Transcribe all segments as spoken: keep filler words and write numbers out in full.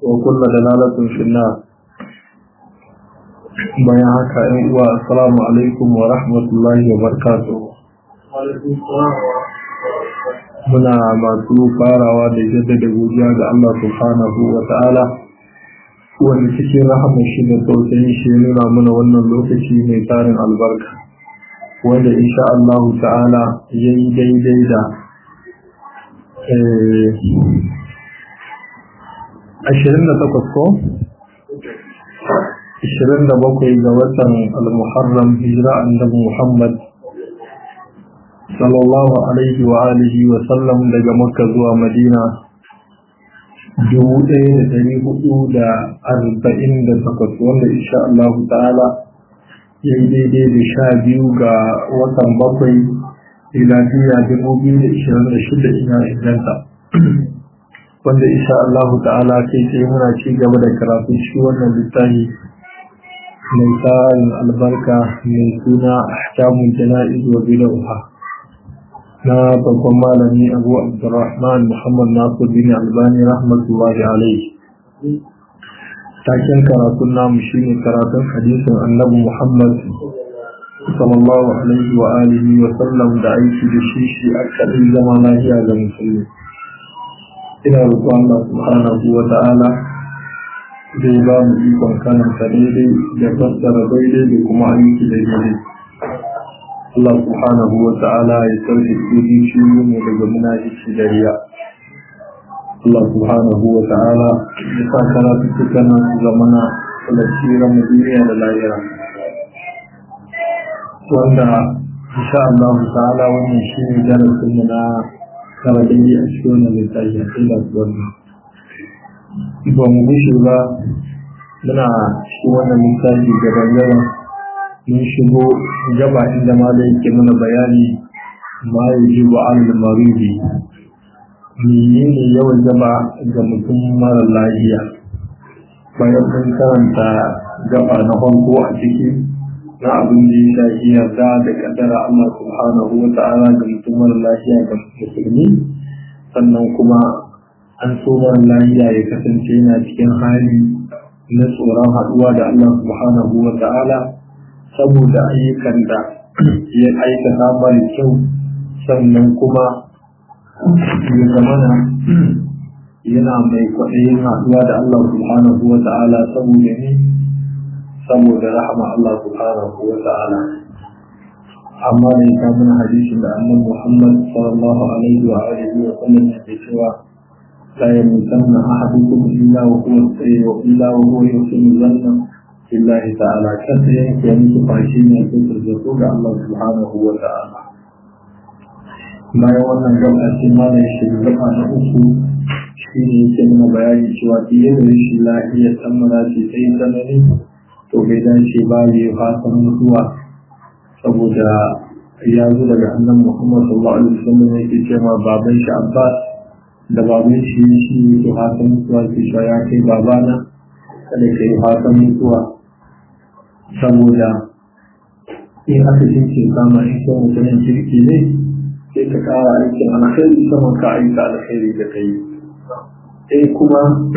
وكل دلالة في النار. بياك أيها السلام عليكم ورحمة الله وبركاته. muna masu farawa da jaddada godiya ga Allah subhanahu wa ta'ala wanda cikin rahamar shi da tausayin shi nuna mana wannan lokaci mai tarin albarka wanda insha Allah ta'ala yayi daidai da ashirin da takwas ko ashirin da bakwai ga watan al-Muharram hijira annabi Muhammad sallallahu alaihi wa alihi wa sallam daga Makka zuwa Madina dubu ɗaya da ɗari hudu da arba'in da takwas wanda insha Allah ta'ala ya yi daidai da sha biyu ga watan bakwai miladiya dubu biyu da ishirin da shida ina inganta wanda insha Allah ta'ala kai sai muna ci gaba da karatu shi wannan littafi mai tsarin albarka mai suna ahkamul jana'iz wa bid'ah na babban malami Abu Abdurrahman Muhammad Nasir bin Albani rahmatullahi alaihi. Taken karatun namu shine karatun hadisin Annabi Muhammad sallallahu alaihi wa alihi wa sallam da aiki da shi shi akadin zama lafiya ga musulmi. Ina roƙon Allah subhanahu wa ta'ala zai ba mu ikon karanta daidai da fassara daidai da kuma aiki da daidai. Allah subhanahu wa ta'ala ya sauke kudi shi ne daga munafici da riya. Allah subhanahu wa ta'ala ya sa karatu cikin zamana tsirran mu duniya da lahira. Wanda insha Allah ta'ala wannan shi ne darasin mu na karatu a cikin wannan littafi a cikin wannan. Ba mu gushe ba muna cikin wannan littafi gaban-gaban mun shigo gaba inda ma da yake mana bayani ma ya ji wa al-maridi menene yawan gaba ga mutum mara lafiya bayan mun karanta gaba na farko a ciki na abin da ya shafi yarda da kaddara Allah subhanahu wa ta'ala ga mutum mara lafiya ga musulmi sannan kuma an so mara lafiya ya kasance yana cikin hali na tsoron haɗuwa da Allah subhanahu wa ta'ala saboda ayyukan da ya aikata mara kyau sannan kuma ya zamana yana mai kwaɗayin haɗuwa da Allah subhanahu wa ta'ala saboda ne saboda rahama Allah subhanahu wa ta'ala. Amma da ya samu na hadisin da annan Muhammad sallallahu alaihi wa alihi wa sallam ya ke cewa la yamutanna ahadukum illa wa huwa sayyid wa illa wa huwa yuhsinu dhanna billahi ta'ala kada yanke musu fashi ne ko turzato ga Allah subhanahu wa ta'ala. Bayan wannan gaba ce ma ne shi gaba na uku shi ne yake nuna bayani cewa iya da rashin lafiya tsammara ce sai tsanani to bai dace ba ya fatan mutuwa saboda ya zo daga annan Muhammad sallallahu alaihi wasallam yake cewa baban shi Abbas da baban shi shi to fatan mutuwa ke cewa ya kai babana kada ka yi fatan mutuwa saboda in aka jinke kama in kan mutumin kirki ne sai ka kara aikin alkhairi sama ka aika alkhairi da kai sai kuma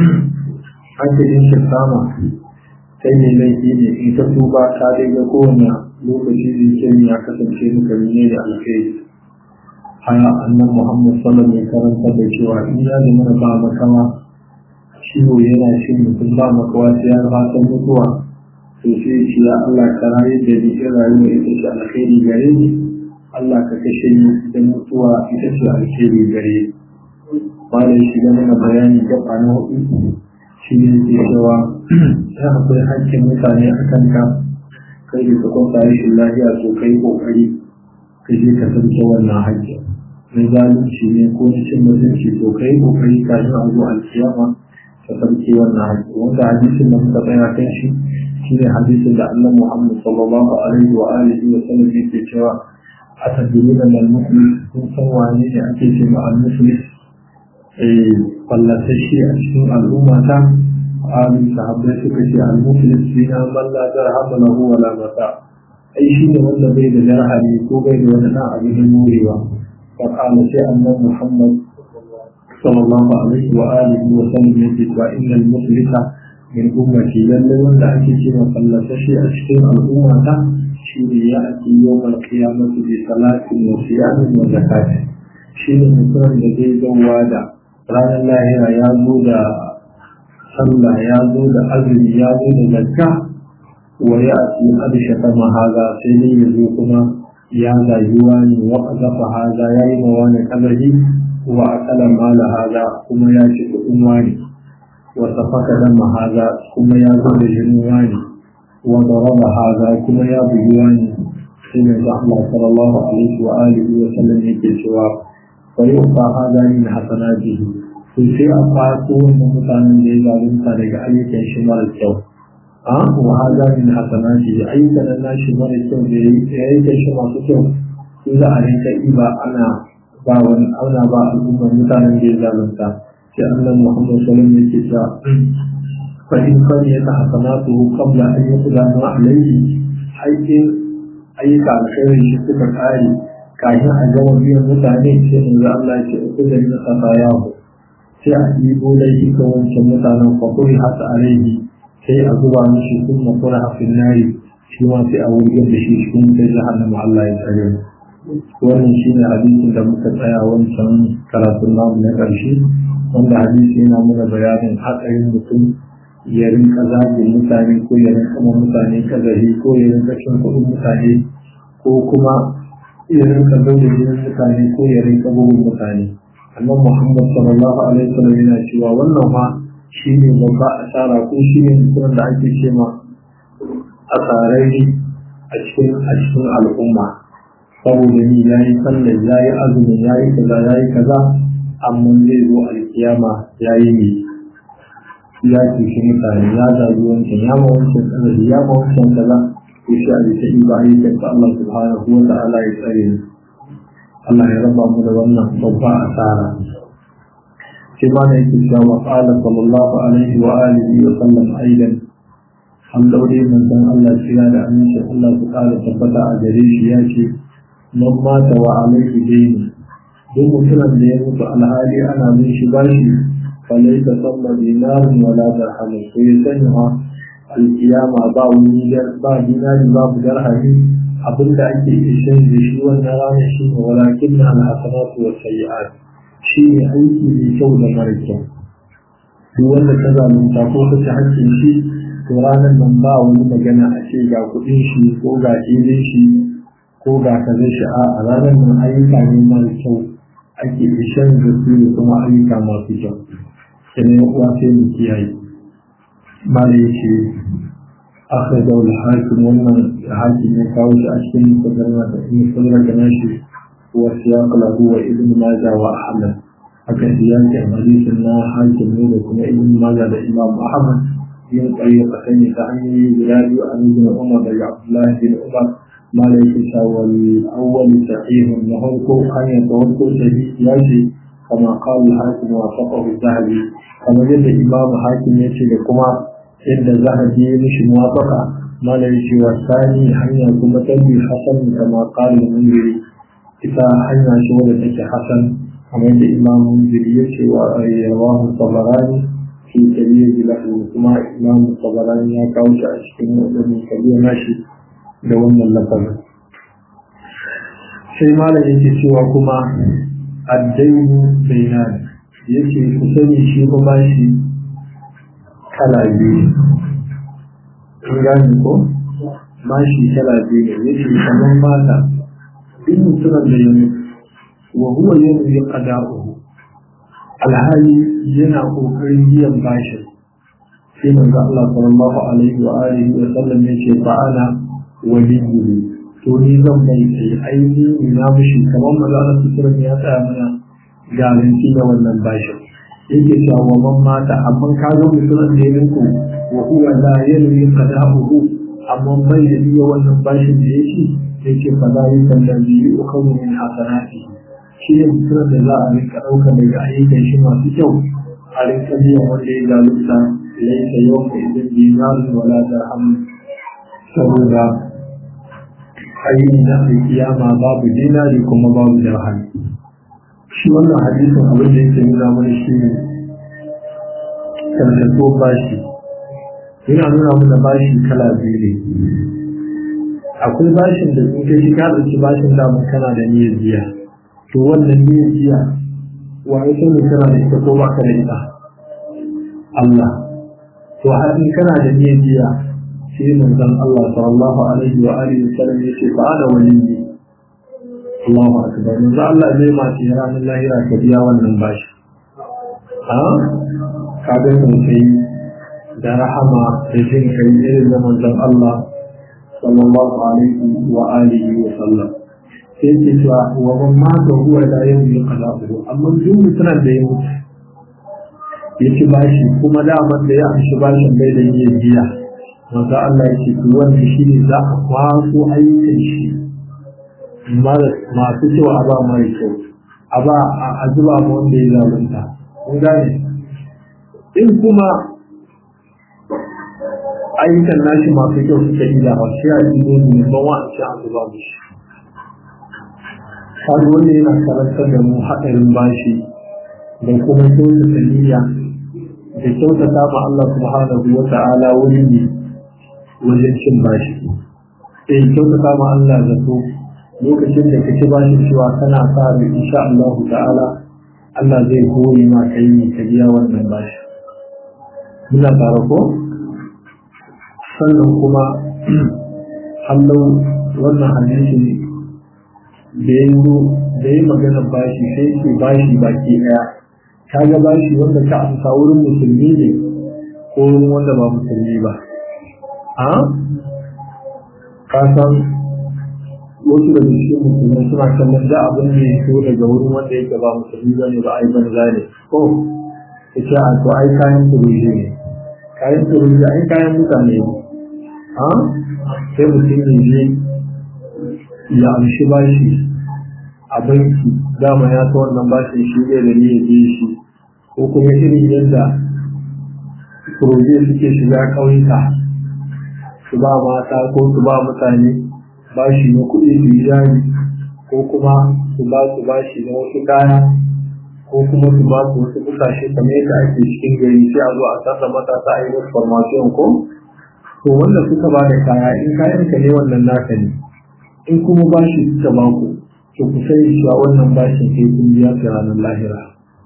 aka jinke kama kai ne laifi ne in ka tuba ka daga kowane lokaci da yake ya kasance muka ne da alkhairi haya annan Muhammad sallallahu alaihi wasallam karanta da cewa in ya zama ba makawa ciwo yana cin mutum ba makawa sai ya fatan mutuwa to sai ce ya Allah ka rayu da ni in rayuwa ita ce alkhairi gare ni Allah ka kashe ni da mutuwa ita ce alkhairi gare ni bayan shi ga mana bayani gaba na hudu shi ne ke cewa ya akwai hakkin mutane a kanka kai da ka kwanta rashin lafiya to kai kokari ka je ka sauke wannan hakkin na zalunci ne ko na cin mutunci to kai kokari kafin a zo alkiyama ka sauke wannan hakkin wanda hadisin da muka tsaya kan shi shine hadisin da Allah Muhammad sallallahu alaihi wa alihi wa sallam yake cewa atadruna mal muflis kun san wane ne ake cewa al muflis eh fallasashi a cikin al'umma ta amin sahabbai suka ce al muflis bina man la dirham lahu wa la mata ai shine wanda bai da dirhami ko bai da wani dan abin morewa fa kana sai annabi Muhammad sallallahu alaihi wa alihi wa sallam yake cewa innal muflisa min ummati lallai wanda ake cewa fallasashi a cikin al'ummata shi ne ya ake yawmal qiyamati bi salatin wa siyamin wa zakatin shi ne mutum da zai zauwa da ranar lahira ya zo da sallah ya zo da azumi ya zo da zakka wa ya ake ƙarshe ta mahaza sai ne ya zo kuma ya zayuwa ne wa ƙazafa haza ya yi mawa ne ƙazari wa akalan mala haza kuma ya ci kuɗin wani wa safaka dan mahaza kuma ya zo da jinin wani wa daraba haza kuma ya bugi wani sai mai da Allah sallallahu alaihi wa alihi wa sallam yake cewa fa yuqa haza min hasanatihi to sai a fato wannan mutanen da ya zalunta daga ayyukan shi mara kyau a wa haza min hasanatihi ayyukan nashi mara kyau da ya yi shi masu kyau sai za a rinka iba ana ba wani auna ba al'ummar mutanen da ya zalunta sai annabi Muhammad sallallahu alaihi wasallam yake cewa fa in qadiyat hasanatuhu qabla an yuqda ma alayhi hayyin ayyuka alkhairin shi suka kare kafin a gama biyan mutane sai in za Allah ya ce ku da ni safayahu sai a yi bolai shi ga wancan mutanen fa kuri hasa alaihi sai a zuba mishi kuma kura a finnari shi ma sai a wurin da shi cikin sai jahannama Allah ya tsare wannan shi ne hadisin da muka tsaya wancan karatun namu na ƙarshe wanda hadisi yana mana bayanin hatsarin mutum ya rinka zagin mutane ko ya rinka ma mutane kazari ko ya rinka cin kuɗin mutane ko kuma ya rinka zaune jinin mutane ko ya rinka bugun mutane annabi Muhammad sallallahu alaihi wasallam yana cewa wannan ma shi ne babba asara ko shi ne mutum da ake ce ma asararri a cikin a cikin al'umma saboda ni ya yi sallar ya yi azumi ya yi kaza ya yi kaza amma zai zo alkiyama ya yi ne ya cuci mutane ya zaɓi wancan ya ma wancan tsanari ya ma wancan kaza ko shi a bisa yi ba ayyukan ta Allah subhanahu wa ta'ala ya tsare ni Allah ya raba mu da wannan babba asara sai ma da yake cewa qala sallallahu alaihi wa alihi wa sallam aidan an daure manzon Allah tsira da aminci Allah su ƙara tabbata a gare shi ya ce man mata wa alaihi daini duk mutumin da ya mutu alhali ana bin shi bashi falai ta salla dinarin wala dirhamin ko ya sani ma alkiyama ba wani ba dinari babu dirhami abinda ake ishin da shi wannan ranar shi ne walakin na alhasanatu wa sayyi'at shi ne aiki mai kyau da mara kyau duk wanda ta zalunta ko ta ci hakkin shi to ranar nan ba wani magana a ce ga kuɗin shi ko ga filin shi ko ga kazan shi a ranar nan ayyuka ne mara kyau ake ishan da su da kuma ayyuka masu kyau sai ne uwa sai mu kiyaye mala yace akhra daul hakim wannan hakim ne kawo shi a cikin mukaddama da in sunna da nashi wa siyaq lahu wa ibn majah wa ahmad haka siyanke hadisin na hakim ne da kuma ibn majah da imam ahmad yin tsayyaka sani ta hanyoyi guda biyu a nuna umar da abdullahi bin umar مالك والأول صحيح وهو أن يتوقع شديد ياشي كما قال الحاكم وافقه الذهبي كما جد الإمام حاكم يشي لكما إن الذهبي مش موافقة مالك والثاني أن يكون تنبي حسن كما قال المنذري إذا أن شغلتك حسن كما جد الإمام المنذري يشي ورواه الطبراني في كبير له كما الإمام الطبراني يكاوش أشكي مؤمن كبير ماشي da wannan lafazin sai malam yake cewa kuma addainu bainan yake ku sani shi kuma shi kala biyu in gani ko ma shi kala biyu ne yake kamar mata duk mutumin da ya mutu wa huwa yanzu qada'uhu alhali yana kokarin biyan bashin sai manzo Allah sallallahu alaihi wa alihi wa sallam yace fa ana waliyu to ni zan mai sai aini ina mushi kamar magana su kira ya tsaya mana garanti da wannan bashin yake cewa wa man mata amma ka zo mutumin da ya ku wa huwa la yanwi qada'uhu amma bai da biya wannan bashin da yake yake fa zalika allazi yu'khadhu min hasanati shi ne mutumin da za a rika ɗauka daga ayyukan shi masu kyau a rika biyan wanda ya zalunta laisa yau ka idan dinarin wala dirham saboda ayyukan da kiyama babu dinari kuma babu dirham shi wannan hadisin abin da yake nuna mana shi ne karkatuwar bashi yana nuna mana bashi kala biyu ne. Akwai bashin da in kai ka ɗauki bashin damun kana da niyyar biya, to wannan niyyar biya wa ya sani kana da ita ko ba ka da ita Allah. To har in kana da niyyar biya sai manzon Allah sallallahu alaihi wa alihi wa sallam ya ce ba da wani Allahu akbar, manzo Allah zai ma ce ranar lahira ka biya wannan bashi. Ha ka ga sai da rahama da jin kai irin da manzon Allah sallallahu alaihi wa alihi wa sallam sai ce cewa wa man mata huwa la yamliku qadahu, amma duk mutumin da ya mutu ya ci bashi kuma daman da ya amshi bashin bai da yin biya, manzo Allah ya ce to wannan shine za a kwaso ayyukan shi masu kyau a ba mara kyau, a ba a zuba ma wanda ya zalunta. Kun gane? In kuma ayyukan nashi masu kyau suka yi da shi a yi ne ban wa a ce an zuba mu shi. Har wanda yana karantar da mu haɗarin bashi da kuma kyautata niyya da kyautata ma Allah subhanahu wa ta'ala wuri ne wajen cin bashi. Eh kyautata ma Allah zato lokacin da kake ba shi cewa kana fara insha Allah ta'ala Allah zai koyi ma kai ne ka biya wannan bashi. Muna tare ko? Sannan kuma hallau wannan hadisi da ya da ya magana bashi sai ke bashi baki daya. Ka ga bashi wanda ka amsa wurin musulmi ne ko wurin wanda ba musulmi ba. A? Ka san wasu da cikin musulmai suna kallon da abin da ya so daga wurin wanda yake ba musulmi ba ne ba a yi banza ne ko ya ce a to ai kayan turuji ne kayan turuji ai kayan mutane ne ha sai mutum ya je ya amshi bashi a banki dama ya ta wannan bashin shi ne da ne ya je shi ko kuma irin yadda turuji suke shiga ƙauyuka su ba mata ko su ba mutane bashi na kuɗi su yi jari ko kuma su ba su bashi na wasu kaya ko kuma su ba su wasu kusashe kamar yadda ake cikin gari sai a zo a sassa matasa a yi wasu formation ko to wanda suka ba da kaya in kayan ka ne wannan naka ne in kuma bashi suka ba ku to ku sai cewa wannan bashin sai kun biya ta ranar lahira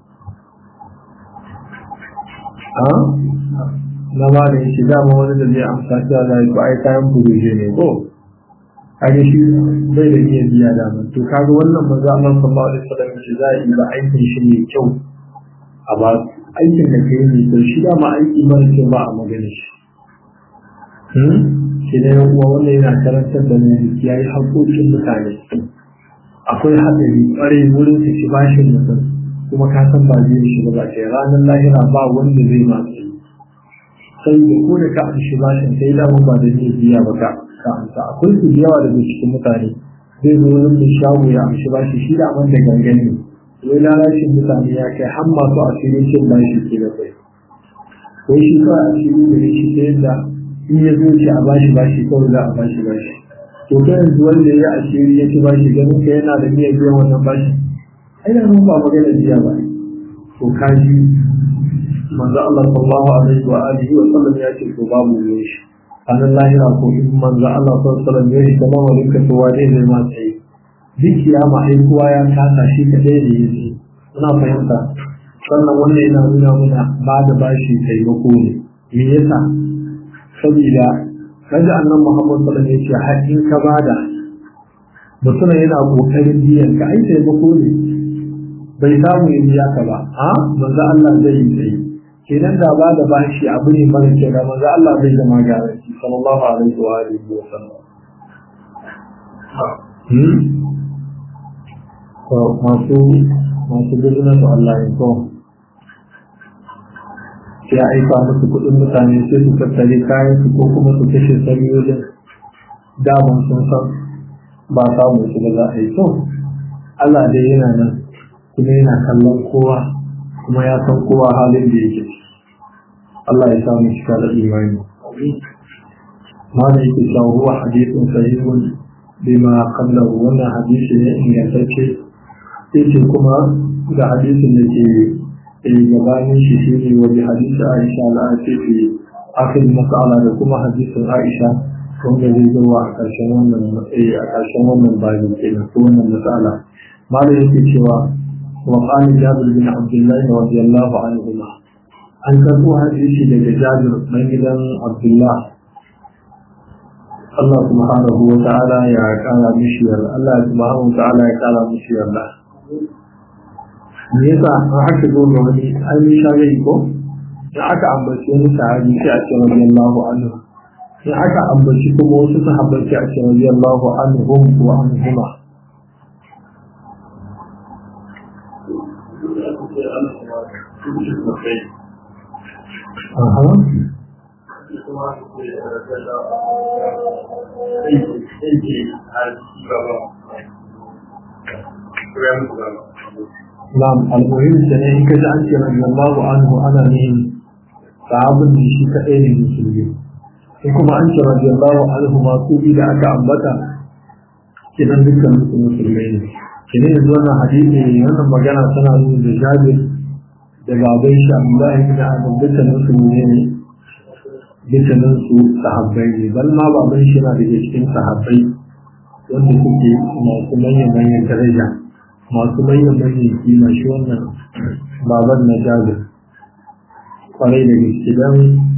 a na ba da shi dama wani da zai amsa cewa za ku ai kayan buruje ne ko kage shi bai da iya biya da mun to kaga wannan manzo Allah sallallahu alaihi wasallam shi zai yi ba aikin shi ne kyau a ba aikin da kai ne to shi da ma aiki mara kyau ba a magana shi hmm shi ne uwa wanda yana karantar da mu yayi haƙoƙin mutane akwai hadari ƙware wurin su ci bashin mutum kuma ka san ba zai shi ba ce ranar lahira ba wanda zai ma sai da ko da ka amshi bashin sai da ba da zai biya ba ka amsa akwai su yawa daga cikin mutane zai zo wurin da shago ya amshi bashi shi da abin da gangane wai lalacin mutane ya kai har masu asirin cin bashi ke da kai wai shi kawai asiri da shi ta yadda in ya zo ce a bashi bashi kawai za a bashi bashi to kai yanzu wanda ya asiri ya ci bashi ganin ka yana da niyyar biyan wannan bashi ai da ba magana biya ba to kaji manzo Allah sallallahu alaihi wa alihi wa sallam ya ce to babu ne shi anan lahira ko in manzo Allah sallallahu alaihi wa sallam ya ce kamar wani ka to waje ne ma sai duk kiyama ai kowa ya kasa shi kadai da yake ina fahimta sannan wannan yana nuna mana ba da bashi taimako ne me yasa saboda kaji annabi Muhammad sallallahu alaihi wa sallam ya ce har in ka bada mutum yana kokarin biyan ka ai taimako ne bai samu yin biya ka ba a manzo Allah zai yi sai kenan da ba da bashi abu ne mara kyau da manzo Allah zai zama garanti sallallahu alaihi wa alihi wa sallam hmm to masu masu gudunatu Allah ya so ya aika musu kuɗin mutane sai su tattare kayan su ko kuma su kashe sariyoyin daman sun san ba samu su ba za a yi so Allah dai yana nan kuma yana kallon kowa kuma ya san kowa halin da yake Allah ya samu cika da imani ma da yake cewa huwa hadithun sahihun bima qablahu wannan hadisi ne ingantacce yake kuma da hadisin da ke gabanin shi shi ne wani hadisi Aisha na ce fi akhir mas'ala da kuma hadisin Aisha wanda zai zo a ƙarshen wannan a ƙarshen wannan bayan kenan ko wannan mas'ala malai yake cewa wa qala Jabir bin Abdullah radiyallahu anhu an karɓo hadisi daga Jabir ɗan gidan Abdullah Allah subhanahu wa ta'ala ya kara mishi yarda Allah subhanahu wa ta'ala ya kara mishi yarda me yasa an haka zo ga wani an yi shagai ko da aka ambaci wani sahabi sai a ce radiyallahu anhu sai aka ambaci kuma wasu sahabbai sai a ce radiyallahu anhum wa anhuma aha Na'am, al-muhim ne in kaji an ce radiyallahu anhu ana ne sahabin da shi kadai ne musulmi. In kuma an ce radiyallahu anhu ma su bi da aka ambata kidan dukkan musulmai ne. Kine yanzu wannan hadisi wannan magana tana nuna da Jabir da baban shi Abdullah ibn Adam dukkan musulmai ne. Dukkanin su sahabbai ne, bal ma baban shi na daga cikin sahabbai wanda suke masu manyan manyan daraja. masu manyan manyan kima shi wannan baban na Jabir kwarai da gaske don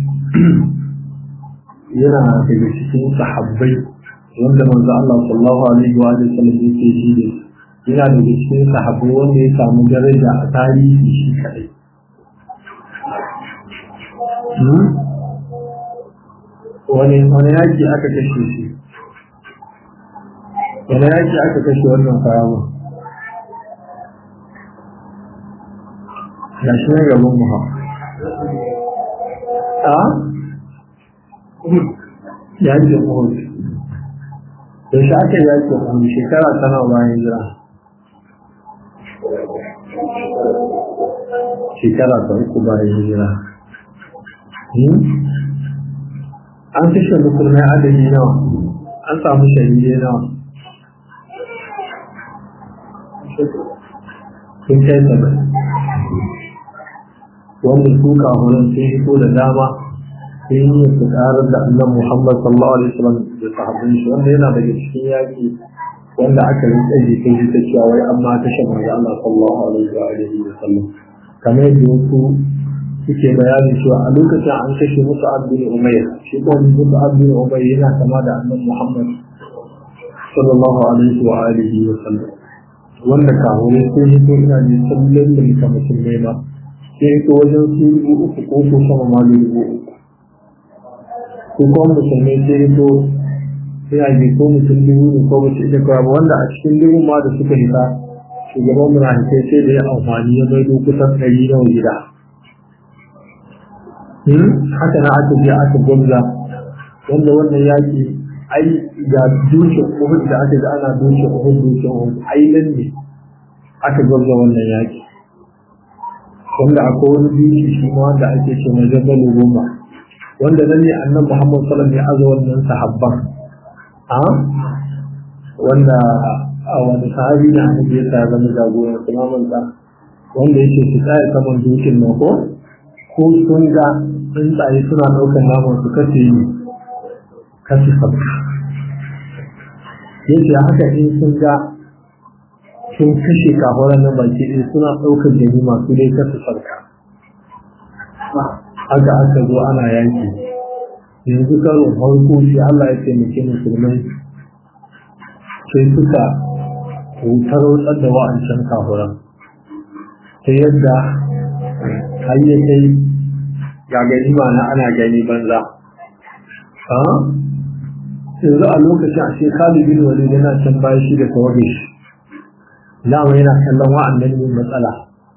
yana daga cikin sahabbai wanda manzo Allah sallallahu alaihi wa sallam yake shi da yana daga cikin sahabbai wanda ya samu daraja a tarihi shi kadai wani wani yaki aka kashe shi wani yaki aka kashe wannan farawa ga shi ne gaban mu ha a yaki Uhud da shi aka yaki Uhud shekara tana bayan jira shekara ta uku bayan jira an kashe musulmai adadi nawa an samu shahidai nawa sun kai saba'in wanda su kahunan sun hito da dama sun yi su karar da annan Muhammad sallallahu alaihi wasallam da sahabbin shi wanda yana daga cikin yaki wanda aka rinka jikin shi ta cewa wai amma ta shan manzo Allah sallallahu alaihi wasallam kamar yadda wasu suke bayani cewa a lokacin an kashe musu abin umayya shi ko musu abin umayya yana kama da annan Muhammad sallallahu alaihi wa alihi wasallam wanda kahure sun hito ina ne sallan da ka musulmai ba sai ko wajen su dubu uku ko ko sama ma dubu uku ko kuma musulmai sai to sai a ji ko mutum dubu ne ko mutum da kawai wanda a cikin dubu ma da suka hita shugaban munafikai sai da ya amfani ya maido kusan ɗari nawa gida haka na aka je aka gwamza wanda wannan yaki ai ga dushe Uhud da aka ga ana dushe Uhud dushe Uhud ai nan ne aka gwamza wannan yaki wanda akwai wani dushe shi ma wanda ake ce mai Jabal Ruma wanda nan ne annabi Muhammad sallallahu alaihi wasallam ya aza wannan sahabban a wanda a wani sahabi ne annabi ya sa zama jagoran kuma manza wanda yake su tsaya saman dushin nan ko ko sun ga tsuntsaye suna ɗaukar naman su kace ne kace sabu yace haka in sun ga sun kashe kahoran nan baki ɗaya suna ɗaukar jami masu dai kasu sarka haka aka zo ana yanki yanzu karo farko shi Allah ya taimake musulmai sai suka wutar wutar da wa'ancan kahoran ta yadda har ya kai ga gani ba na ana gani banza yanzu a lokacin a shekaru bin wani yana can bayan shi da tawaye shi dama yana kallon wa'annan yin matsala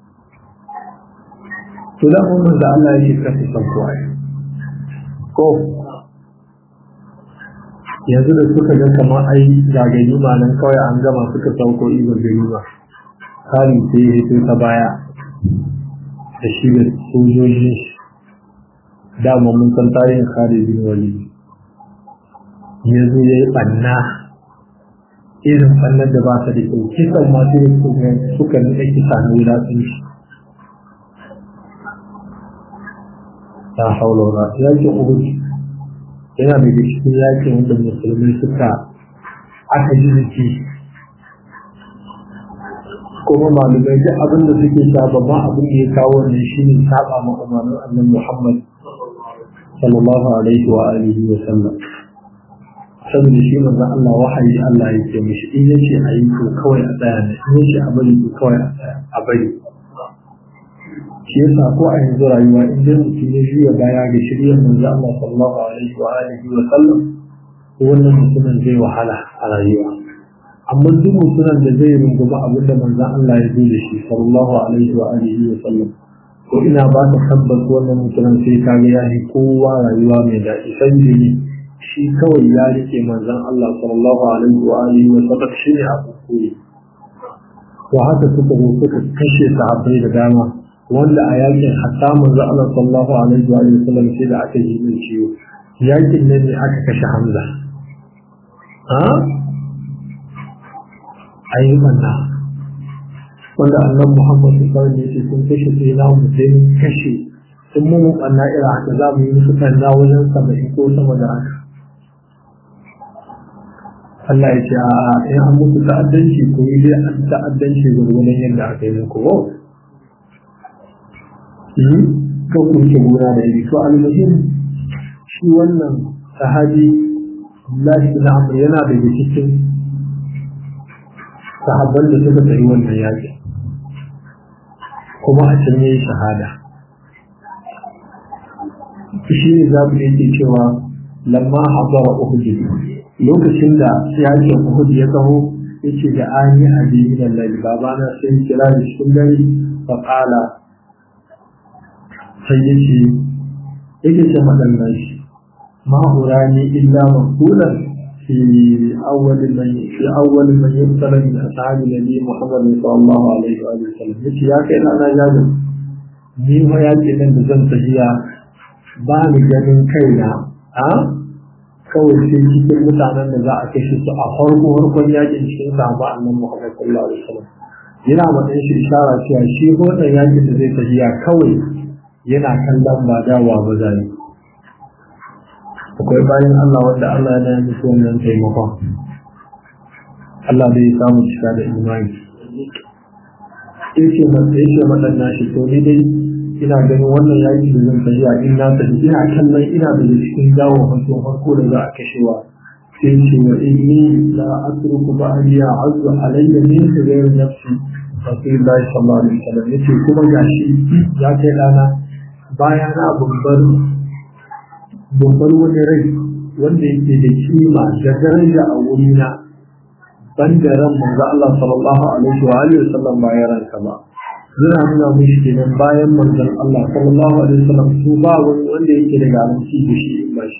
to da kuma da Allah ya ce kasu san kowa ko yanzu da suka ga kamar ai ga gani ba nan kawai an gama suka sauko ibar gani ba kari sai ya hito ta baya da shi da sojojin shi dama mun san tarihin Khalid bin Walid ya zo ya yi ɓanna irin fannin da ba ta da kyau kisan masu da suka nuna kisa na wulaƙanci ta haula wa yakin uhud yana daga cikin yakin wanda musulmai suka aka ji jiki kuma malumai duk abin da suke sha babban abin da ya kawo ne shine saba ma umarnin annabi Muhammad sallallahu alaihi wa alihi wa sallam saboda shi manzo Allah wahayi Allah ya ce mishi in yace a yi to kawai a tsaya ne in yace a bari to kawai a tsaya a bari shi yasa ko a yanzu rayuwa in dai mutum ya juya baya ga shiriyar manzo Allah sallallahu alaihi wa alihi wa sallam wannan mutumin zai wahala a rayuwa amma duk mutumin da zai runguma abin da manzo Allah ya zo da shi sallallahu alaihi wa alihi wa sallam ko ina ba ta tabbas wannan mutumin sai ka ga yayi kowa rayuwa mai daɗi sai ne shi kawai ya rike manzon Allah sallallahu alaihi wa alihi wa sallam shine abu koyi to haka suka zo suka kashe sahabbai da dama wanda a yakin hatta manzo Allah sallallahu alaihi wa sallam sai da aka yi min ciwo yakin nan ne aka kashe Hamza ha ayyukan na wanda annabi Muhammad sallallahu alaihi wa sallam sun kashe sai na mutum kashe sun mun kanna ira haka za mu yi musu kanna wajen saba'in ko sama da haka Allah ya ce a in an muku ta'addanci ko yi dai an ta'addanci gurgunan yadda aka yi muku ba kan kunce gona da iri to almuhim shi wannan sahabi Allah ibn Amr yana da cikin sahabban da suka tsayi wannan yaki kuma a can yayi shahada shi ne za mu yake cewa lamma hadara Uhud lokacin da yakin Uhud ya taho yace da ani abi min Allah babana sai kira da cikin dare fa qala sai yake yake ce madannan shi ma urani illa maqbulan fi awwal man fi awwal man yusalla min ashabi nabi Muhammad sallallahu alaihi wa sallam yace ya kai na na jago ni ma yace nan da zan tafiya ba ni ganin kaina a kawai sai cikin mutanen da za a kashe su a farko farkon yakin cikin sahaba annabi Muhammad sallallahu alaihi wa sallam yana matsayin shi ishara cewa shi wannan yakin da zai tafiya kawai yana kallon ba dawa ba zai akwai bayan Allah wanda Allah ya yi musu wannan taimakon Allah bai samu cika da imani yake masa yake madanna shi to ni dai ina ganin wannan yaki da zan tafi a ina ta ina kallon ina da cikin dawo farko farko da za a kashewa sai ce wa inni la atruku ba'diya azza alayya min ghayr nafsi rasulullahi sallallahu alaihi wasallam yace kuma gashi ya kai dana baya na babbar babbar wani rai wanda yake da kima da daraja a wurina banda ran manzo Allah sallallahu alaihi wa alihi wasallam bayan ranka ba zina nuna mishi kenan bayan manzon Allah sallallahu alaihi wasallam su ba wani wanda yake da garanti da shi in ba shi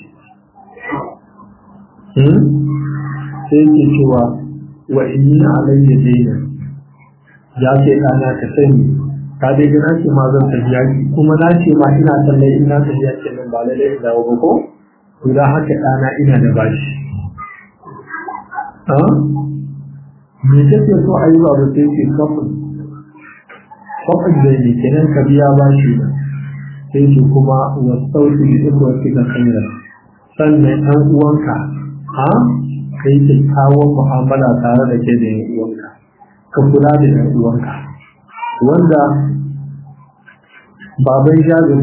hmm sai yake cewa wa inna alayya dayna ya ce kana ka sani ka dai ga nace ma zan tafi yaki kuma nace ma ina sallai ina tafi yaki nan ba lalle da ba ko to da haka dana ina da bashi ha me kake so ayi ba ba sai ke kafin kafin da ne kenan ka biya bashi da sai ke kuma wa sauti da duk wata da kaira sannan ɗan uwanka ha kai kyakkyawan mu'amala tare da ke da yan uwanka ka kula da yan uwanka wanda baban jabir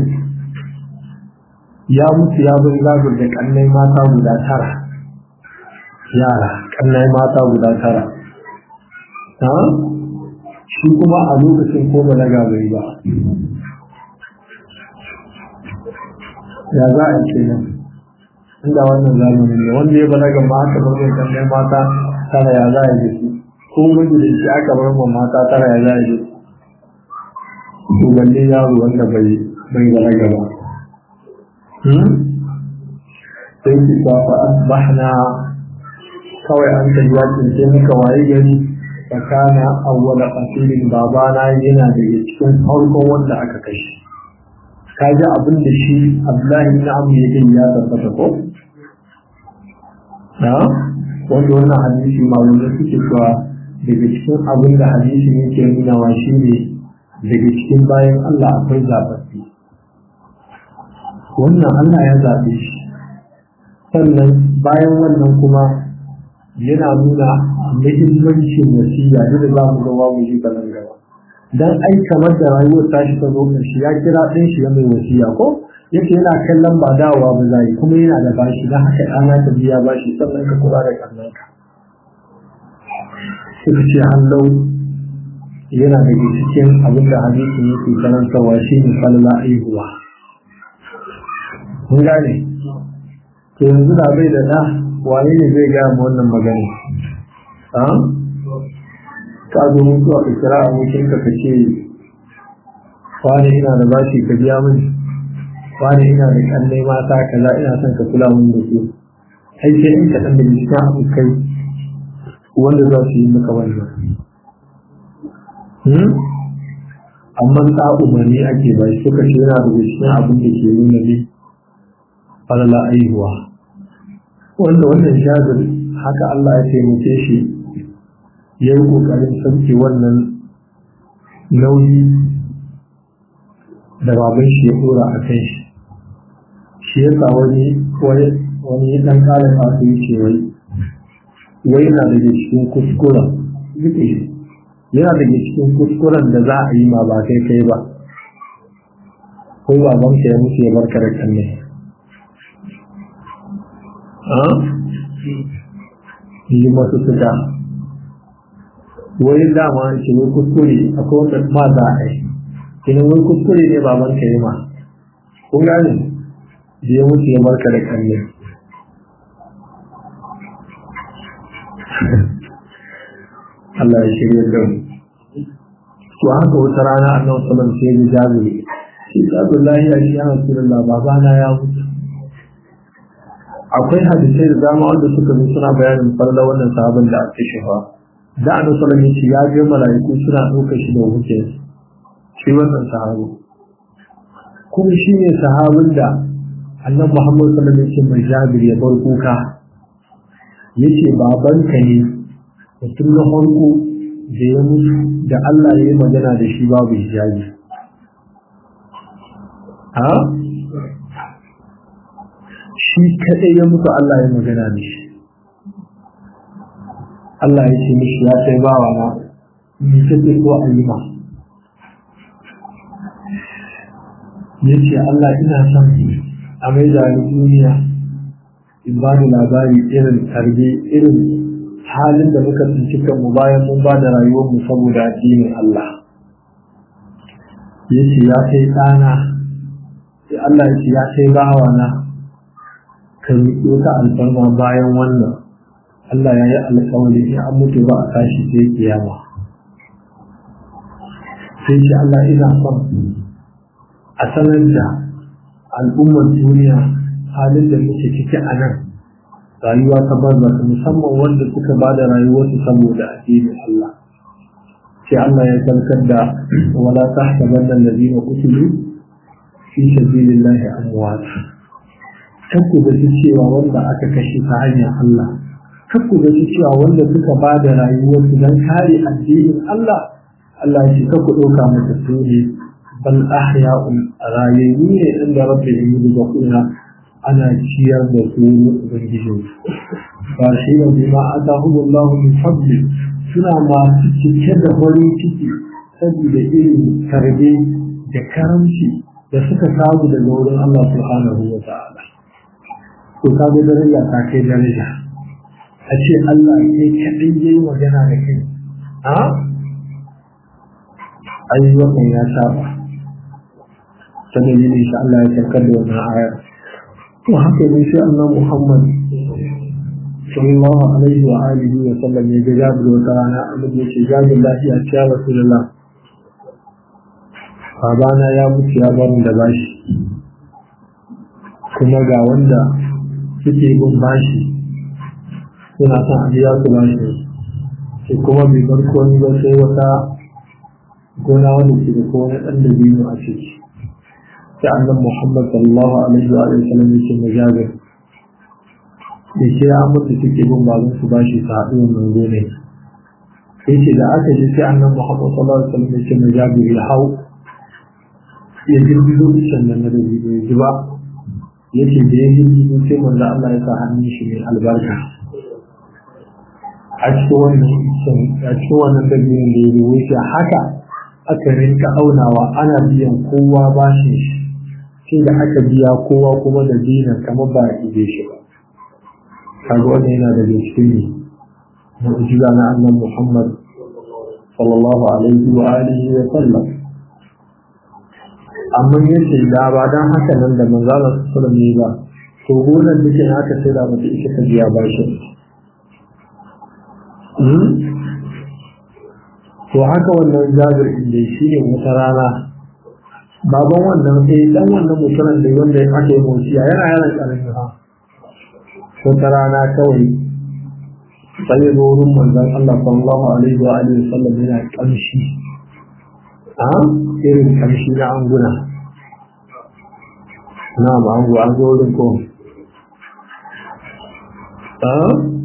ya mutu ya bar jabir da kannai mata guda tara yara kannai mata guda tara ha shi kuma a lokacin ko ba daga bai ba ya za a ce nan inda wannan zamani ne wanda ya balaga ma aka bar mai kannai mata tara ya za a yi su ko miji da shi aka bar mai mata tara ya za a yi su balle yaro wanda bai bai balaga ba sai ki fa asbahna kawai an ta yakin sai muka waye gari tsakana awwala qatilin babana yana da cikin farkon wanda aka kashe kaji abin da shi Abdullahi ibn Amr yake ya tabbata ko na wanda wannan hadisi malamai suke cewa daga cikin abin da hadisi yake nunawa shi ne daga cikin bayan Allah akwai zaɓaɓɓe wannan Allah ya zaɓe shi sannan bayan wannan kuma yana nuna muhimmancin wasiya da za mu ga mu ji gaban gaba dan ai kamar da rayuwar tashi ta zo ƙarshe ya kira ɗin shi ya mai wasiya ko yake yana kallon ba dawowa ba zai kuma yana da bashi dan haka ana ta biya bashi sannan ka kula da kannanka suka ce hallau yana daga cikin abin da hadisi yake karantarwa shi ne falala aihuwa mun gane to yanzu da bai da ɗa wani ne zai gaya ma wannan magana a ka zo mutuwa ka kira abokin ka ce wani ina da bashi ka biya mini wani ina da kallai mata kaza ina son ka kula min da su ai sai in ka dan da cikin abokai wanda za su yi maka wannan hmm amma ta umarni ake ba shi suka ce yana da cikin abin da ke nuna ne falala aihuwa wanda wannan shazir haka Allah ya taimake shi ya yi ƙoƙarin sauke wannan nauyi da baban shi ya ɗora a kan shi shi ya sa wani wani ɗan ƙarin kasu yi ce wai wai yana daga cikin kuskuren yana daga cikin kuskuren da za a yi ma ba kai kai ba ko baban ka ya mutu ya barka da kanne yi masu suka wai dama an ce wai kuskure akwai wanda ma za a yi kina wai kuskure ne baban ka yi ma kun gane da ya mutu ya barka da kanne Allah ya shirya da mu to haka wata rana annabi sallallahu alaihi wasallam sai ya jabe shi Abdullahi ya shi ya Rasulullah babana ya mutu akwai hadisai da dama wanda suka zo suna bayanin farla wannan sahabin da aka shafa da annabi sallallahu alaihi wasallam ya ga malaiku suna ɗaukar shi da wuce shi wannan sahabi kuma shi ne sahabin da annabi Muhammad sallallahu alaihi wasallam mai jabir ya bar kuka yace babanka ne mutum na farko da ya mutu da Allah ya yi magana da shi babu hijabi ha shi kadai ya mutu Allah ya magana da shi Allah ya ce mishi ya kai bawa na me kake so a yi ma yace Allah ina son a mai da duniya in ba da labari irin tarbe irin halin da muka tsinci kanmu bayan mun ba da rayuwarmu saboda addinin Allah yace ya kai ɗana sai Allah ya ce ya kai bawa na ka riƙo ta alfarma bayan wannan Allah ya yi alƙawari in an mutu ba a tashi sai kiyama sai shi Allah ina son a sanar da al'ummar duniya halin da muke ciki a nan rayuwa ta banza musamman wanda suka ba da rayuwarsu saboda addinin Allah sai Allah ya tarkar da wala tahsabanna alladhina qutilu fi sabilillahi amwat kakku da cewa wanda aka kashe ta hanyar Allah kakku da cewa wanda suka ba da rayuwarsu don kare addinin Allah Allah ya ce kakku ɗauka mata tuni bal ahya'un rayayyu ne inda rabbihim yurzaquna ana ciyar da su ubangijin ba shi da bima atahum Allah min fadli suna masu cike da farin ciki saboda irin karbe da karamci da suka samu daga wurin Allah subhanahu wa ta'ala to kaga daraja ta kai daraja a ce Allah ne kadai yayi magana da kai a ayyukan ya saba sanin ne insha Allah ya karkar da wannan aya to haka ne sai Allah Muhammad sallallahu alaihi wa alihi wa sallam ya ga da wata rana annabi ya ce jabir lafiya ce ya Rasulullah babana ya mutu ya bar da bashi kuma ga wanda suke bin bashi suna son a biya su bashi sai kuma bai bar komai ba sai wata gona wanda ke da kowane ɗan da biyu a ciki sai annabi Muhammad sallallahu alaihi wa sallam ya ce majabir da kira mutu suke bin babin su bashi su haɗu wannan gone yace da aka ji sai annabi Muhammad sallallahu alaihi wasallam ya ce mai Jabir ya hau ya girgizo sannan na da ji ba yace da ya girgizo sai manzo Allah ya sa hannun shi mai albarka a cikin wannan a cikin wannan dalilin da ya wuce haka aka rinka aunawa ana biyan kowa bashi shi da aka biya kowa kuma da dinar kamar ba a ije shi ba kaga wannan yana da cikin mu'jiza na annabi Muhammad sallallahu alaihi wa alihi wa sallam amma yace da ba dan haka nan da manzo Allah sallallahu alaihi ba to gonan dake aka sai da mutum ita ta biya bashi to haka wannan Jabir inda shi ne wata rana baban wannan sai dan wannan mutumin da wanda ya ake mociya yana yaran karami ha wata rana kawai sai zo wurin manzon Allah sallallahu alaihi wa alihi wasallam yana kamshi a irin kamshi na anguna na ba angu an zo wurin ko a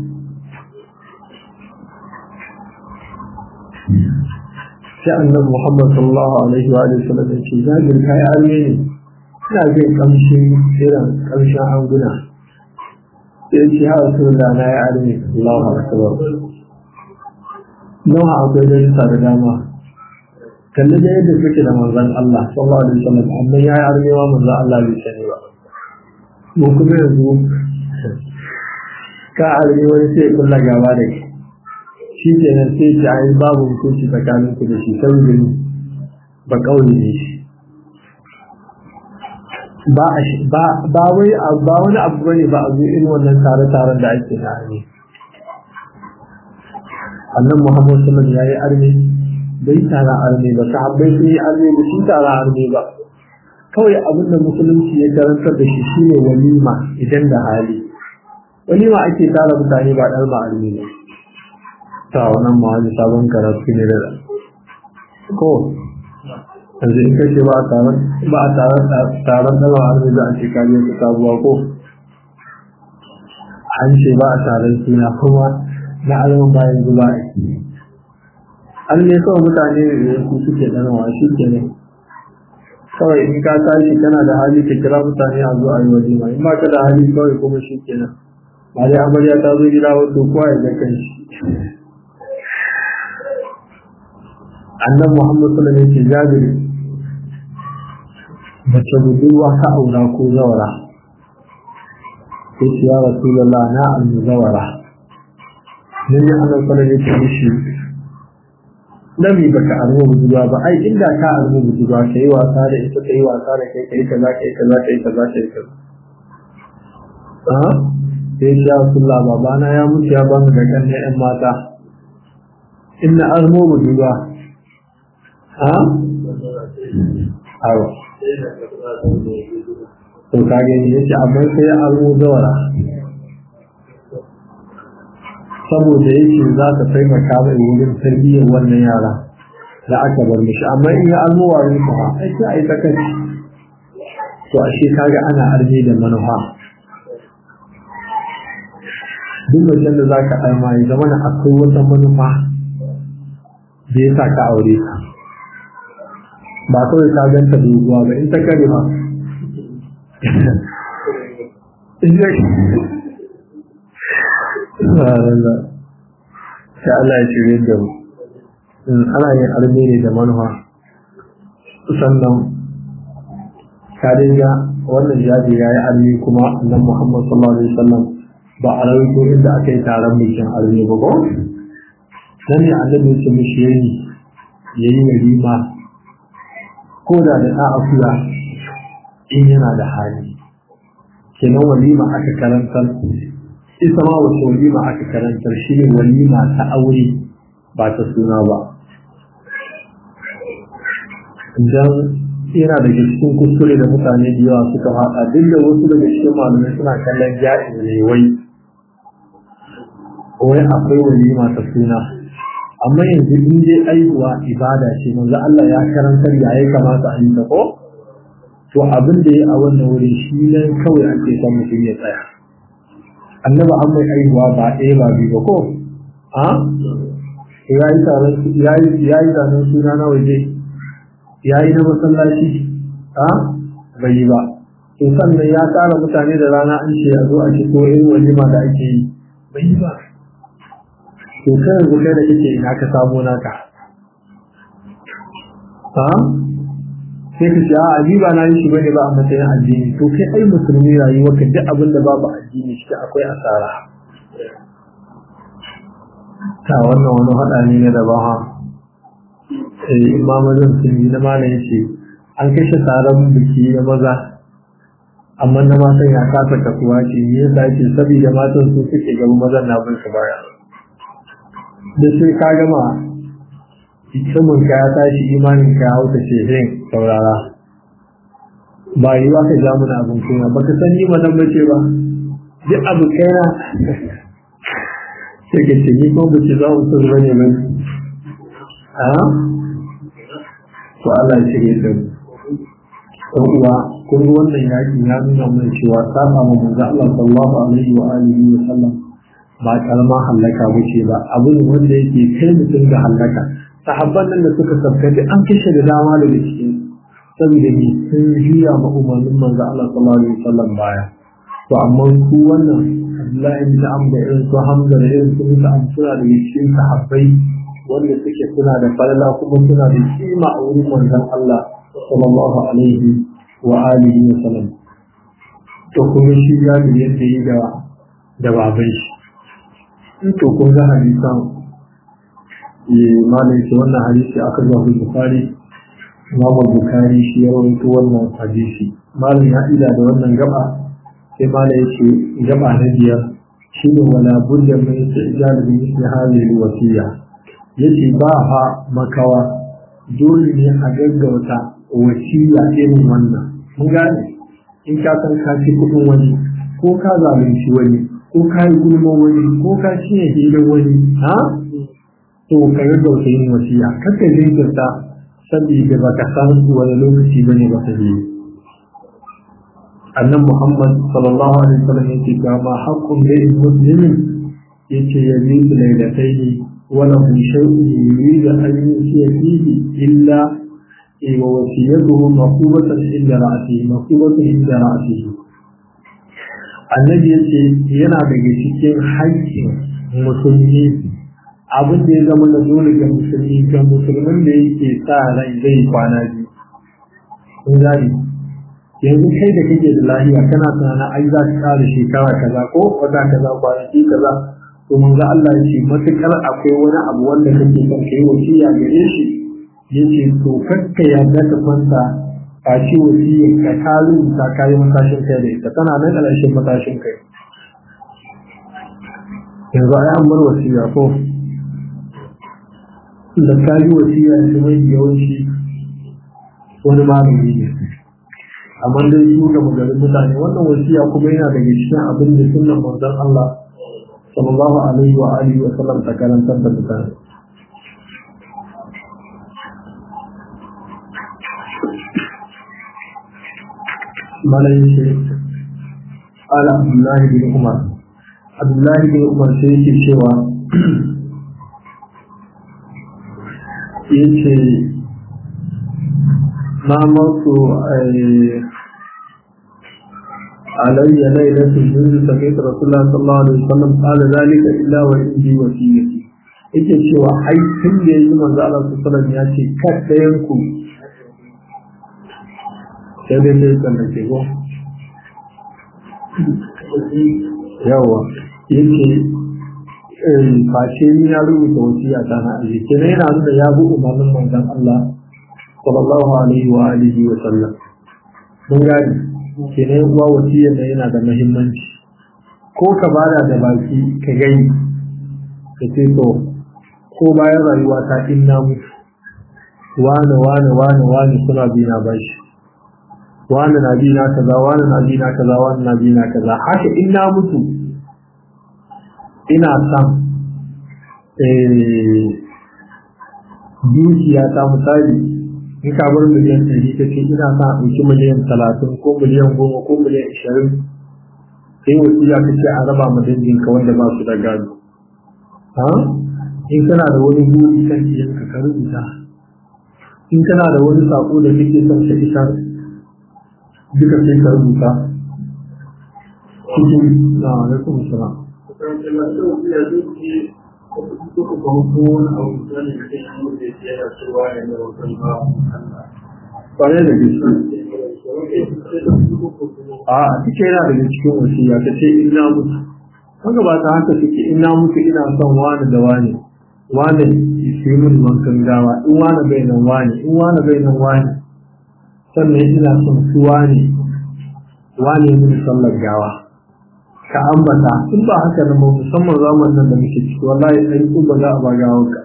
sai annabi Muhammad sallallahu alaihi wa alihi wasallam ya ce Jabir kai arme ne ina jin kamshin irin kamshin anguna sai ce ya Rasulullah na ya arme Allahu akbar nawa akwai da sa da dama kalle da yadda suke da manzon Allah sallallahu alaihi wasallam amma ya arme wa manzon Allah bai sani ba mu kuma yanzu ka arme wani sai kullu gaba da shi shi ke nan sai ta yi babu hukunci tsakanin ku da shi saboda ba kauye ne shi ba ba wai ba wani abu bane ba a zo irin wannan tare-taren da ake na ne annan Muhammad sallallahu alaihi wasallam yayi arme bai tara arme ba sahabbai sun yi arme da shi tara arme ba kawai abin da musulunci ya karantar da shi shine walima idan da hali walima ake tara mutane ba dar ba arme ba ta wannan mawali sabon karatu ne da ko yanzu in kace ba a taron ba a taron taron dawa har da a ce kaje ta sabuwa ko an ce ba a taron suna kuma na alamun bayan zuba an ne kawai mutane da su suke danawa shi ke ne kawai in ka tashi kana da hali ka kira mutane a zuwa yi waje ma in ba ka da hali kawai kuma shi ke nan ba dai amarya ta zo gida wato kowa ya ga kan shi annan Muhammad sallallahu alaihi wasallam Jabir mace budurwa ka aura ko zawara sai ya Rasulullah na al-zawara nan ne Allah sallallahu alaihi wasallam shi nabi baka armo budurwa ba ai inda ka armo budurwa kai wasa da ita kai wasa da kai kai kaza kai kaza kai kaza kai kaza ah sai ya Rasulullah babana ya mutu ya ba mu da kan ƴan mata inna armo budurwa ha awa to kage ne yace amma sai aru zawara saboda yake za ta taimaka mai wurin tarbiyyar wannan yara da aka bar mishi amma in ya almuwa ne fa ai sai ai takan to ashe kaga ana arme da manufa duk wajen da zaka alma ya zama akwai wata manufa da yasa ka aure ka ba kawai ka ganta doguwa ba in ta kare ba sai Allah ya shirye da mu ana yin arme ne da manufa sannan ka dinga wannan jaji ya yi arme kuma nan Muhammad sallallahu alaihi wasallam ba a rawaito inda aka yi taron bikin arme ba ko nan ne annabi ya ce mishi yayi yayi walima ko da da ɗa akuya in yana da hali kenan walima aka karantar ita ma wace walima aka karantar shi ne walima ta aure ba ta suna ba idan yana da cikin kuskure da mutane da yawa suka haɗa duk da wasu daga cikin malamai suna kallon ja'i ne wai wai akwai walima ta suna amma yanzu in dai aihuwa ibada ce manzo Allah ya karantar ya yi kamata a yi ta ko to abin da ya a wannan wuri shi nan kawai ake son mutum ya tsaya annabi an mai aihuwa ba ɗaya ba biyu ba ko a ya yi taron ya yi zanen suna na waje ya yi na masallaci a bai yi ba to sannan ya tara mutane da rana an ce a zo a ci ko irin walima da ake yi bai yi ba to kai yanzu kai da kake ina ka samu naka a sai ka ce a abi ba na yi shi bane ba a matsayin addini to kai ai musulmi rayuwa ka duk abin da babu addini shi akwai asara ta wannan wani haɗa ne na daban ha eh imamazan sun yi na malam yace an kashe taron biki na maza amma na matan ya kasa kasuwa ce me yasa yake saboda matan su suke gaba mazan na bin su baya da sai ka gama ilimin ka ya tashi imanin ka ya hauta ce hin saurara ba yi ba ka ja mana abin kuma ba ka san yi mazan bace ba duk abu kaina sai ka ce ni ko ba ce za mu sun bane ba a to Allah ya shirye da mu ɗan uwa kun ga wannan yaƙi ya nuna mana cewa saba mu manzo Allah sallallahu alaihi wa alihi wa sallam ba kalma halaka bace ba abu ne wanda yake kai mutum ga halaka sahabban nan da suka sabkata an kashe da dama daga cikin saboda ni sun juya ma umarnin manzo Allah sallallahu alaihi wa sallam baya to amma ku wannan Abdullahi bin Amr da irin su Hamza da irin su Musa amsura da cikin sahabbai wanda suke suna da falala kuma suna da kima a wurin manzon Allah sallallahu alaihi wa alihi wa sallam to kuma shi ya da yadda yi da da baban shi in to kun ga hadisan eh malai shi wannan hadisi aka ga Bukhari Imam Bukhari shi ya rawaito wannan hadisi malai ya ida da wannan gaba sai malai yace gaba na biyar shine wala budda min istijal bi misli hadhihi wasiya yace ba ha makawa dole ne a gaggauta wasiya irin wannan mun gane in ka san ka ci kudin wani ko ka zalunci wani ko ka yi gulman wani ko ka cinye hilin wani ha to ka gaggauta yin wasiya kaka jinkirta saboda baka san wani lokaci bane ba ta yi annan Muhammad sallallahu alaihi wasallam yake ga ma haqqun lil muslimin yace yabitu laylataini wala shay'un yuridu an yusiya fihi illa wa wasiyatuhu maqubatan inda ra'sihi maqubatan inda ra'sihi annabi yace yana daga cikin haƙƙin musulmi abin da ya zama na dole ga musulmi ga musulmin da yake sa rai zai kwana biyu kun gani yanzu kai da kake da lafiya kana tunanin ai za ka kare shekara kaza ko wata kaza kwanaki kaza to mun ga Allah ya ce matukar akwai wani abu wanda kake son kai wasiya gare shi yace to kakka yarda ka kwanta ka ci wasiyar ka kalu ta kai matashin kai da ita tana nan ƙarshen matashin kai yanzu ai an bar wasiya ko da kai wasiya da mai yawanci wani malami ne amma dai su ga magarin mutane wannan wasiya kuma yana daga cikin abin da sunnan manzon Allah sallallahu alaihi wa alihi wa sallam ta karantar da mutane malai ce ala Abdullahi bin Umar Abdullahi bin Umar sai yake cewa yace ma mutu علي ليلة منذ سمعت رسول الله صلى الله عليه وسلم قال ذلك إلا وعندي وصيتي yake cewa ai tun da yanzu manzo Allah sallallahu alaihi wasallam ya ce kada yanku sai dai sai kan ce go yawa yake eh fashe ni na rubuta wasiya ta na aje kenan yana nuna ya bu umarnin manzon Allah sallallahu alaihi wa alihi wa sallam mun gani kenan uwa wasiyar da yana da muhimmanci ko ka bada da baki ka gani ka ce to ko bayan rayuwa ta inna mutu wane wane wane wane suna bina bashi wane na bina kaza wane na bina kaza wane na bina kaza haka inna mutu ina san eh dukiya ta misali in ka bar miliyan ɗari ka ce ina sa a ɗauki miliyan talatin ko miliyan goma ko miliyan ashirin sai wasiya ka ce a raba ma danginka wanda ba su da gado ha in kana da wani buri kan iyanka ka rubuta in kana da wani sako da kake son ka isar duka sai ka rubuta cikin na alaikum salam kwarai da gaske a cike yana daga cikin wasiya ta ce in na mutu haka ba ta haka suke in na mutu ina son wani da wani wani su min mankan gawa in wani bai nan wani in wani bai nan wani sannan ina son su wani wani min sallar gawa ka ambata in ba haka nan ba musamman zamanin nan da muke ciki wallahi sai ku ba za a ba gawa ka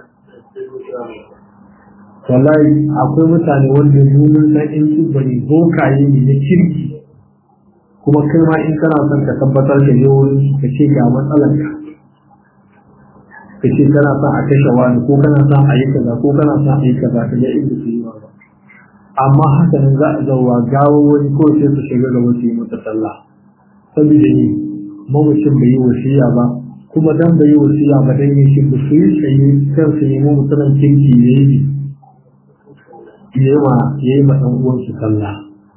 wallahi akwai mutane wanda nunin na in su bane bokaye ne na kirki kuma kai ma in kana son ka tabbatar da yawon ka ce ga matsalar ka ka ce kana son a kashe wani ko kana son a yi kaza ko kana son a yi kaza ka ga inda su yi ba amma haka nan za a zauwa gawo wani ko sai su shiga ga wasu yi mata sallah saboda ni mawacin bai yi wasiya ba kuma dan bai yi wasiya ba dan yi shi ba su yi tsaye kan su nemi mutumin kirki ya yi ya yi ma ɗan uwansu sallah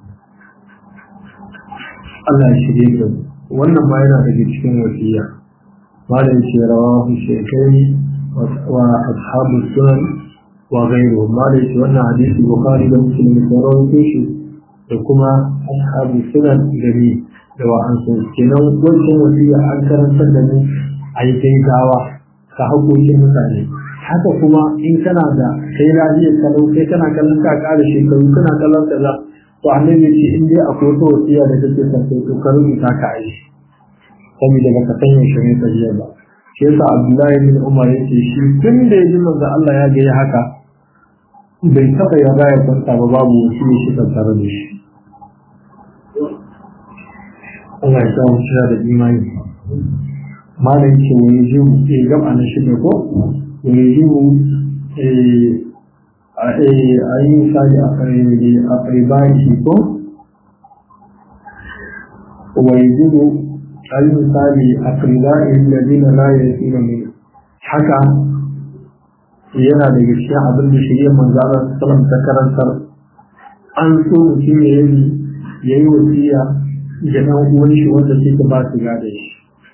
Allah ya shirye da wannan ma yana daga cikin wasiya malam ce rawahu shaykhani wa ashabu sunan wa ghayru malam ce wannan hadisi bukhari da muslim da rawaito shi da kuma ashabu sunan da ni da wa an so kenan wannan wasiya an karantar da ni ayi kai gawa ka haƙoƙin mutane haka kuma in kana da kai lafiyar kalau kai kana kallon ka ƙara shekaru kana kallon kaza to annabi ya ce in dai akwai wata wasiya da kake son kai to ka rubuta ka aji saboda baka san yaushe ne ta jiya ba shi yasa Abdullahi bin Umar ya ce shi tun da ya ji manzo Allah ya ga haka bai taɓa ya ya kwanta ba babu wasiya shi tare da shi Allah ya kawo shi da imani malam ce wani jiwu ke gaba na shi ne ko ويجب أي مثال أقربائكم ويجب أي مثال أقربائه الذين لا يأتون منه حكى yana da gaskiya abin da shirya manzalar salam ta karantar an so mutum ya yi ya yi wasiya ga ɗan uwan shi wanda suka ba su gada shi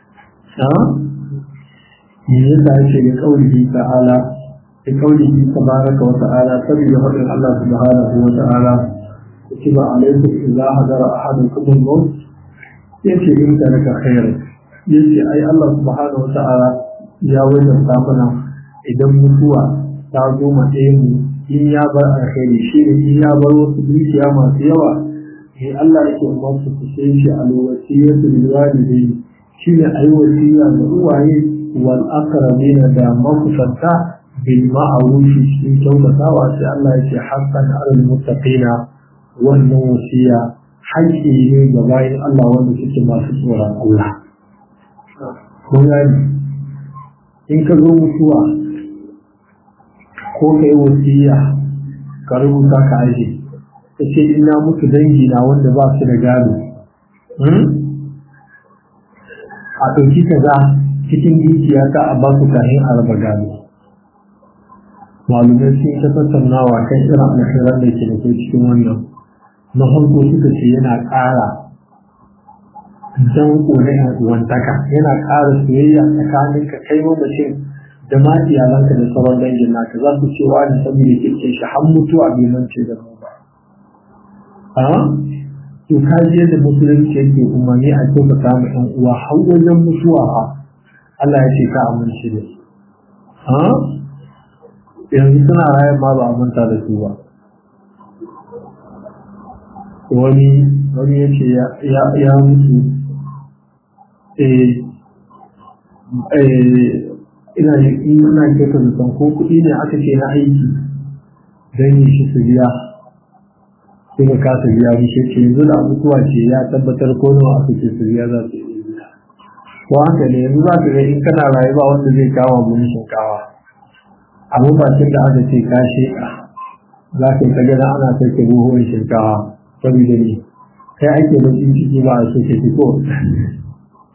yadda ake da kaulihi ta'ala da kaulihi tabaraka wa ta'ala saboda hadin Allah subhanahu wa ta'ala kutiba alaykum idza hadara ahadukum al-maut yace in taraka khair yace ai Allah subhanahu wa ta'ala ya wajabta mana idan mutuwa ta zo ma ɗayan mu in ya bar alkhairi shi ne in ya bar wasu dukiya masu yawa sai Allah yake umarsu su sai shi alwasiyatu lil walidayni shine ayi wasiya ga uwaye والأقربين دا مقصدا بالمعروف في كونتا واسي الله يسي حقا على المتقين والنوسية حيثي جبائن الله ونسيك ما سورة الله هنا إن كذو مسوى ko kai wasiya ka rubuta ka aje kace ina muku dangi na wanda ba su da gado a ɗauki kaza cikin dukiya ta a basu kayan arba gado malumai sun ta tattaunawa kan irin alkhairar da ke da ke cikin wannan na farko suka ce yana ƙara danko na yan uwantaka yana ƙara soyayya tsakanin ka kai mamacin da ma iyalanka da sauran dangin naka za su ce wani saboda ke ce shi har mutuwa bai mance da mu ba a to ka je da musulunci yake umarni a kyauta samu yan uwa har wajen mutuwa ha Allah ya ce ka amince da su. Ha? Yanzu suna rayar ma ba aminta da su ba. Wani wani ya ce ya mutu ina ina kyauta da san ko kuɗi ne aka ce na aiki don yi shi su biya. Sai ka kasa biya mu shi ce yanzu da mutuwa ce ya tabbatar ko nawa aka ce su biya za su yi. Ko haka ne yanzu za ka ga in kana rayuwa wanda zai kawo mun shinkawa amma ba tun da aka ce ka sheka za ka ta gana ana sauke buhuwan shinkawa saboda ne kai ake bakin ciki ba a soke fito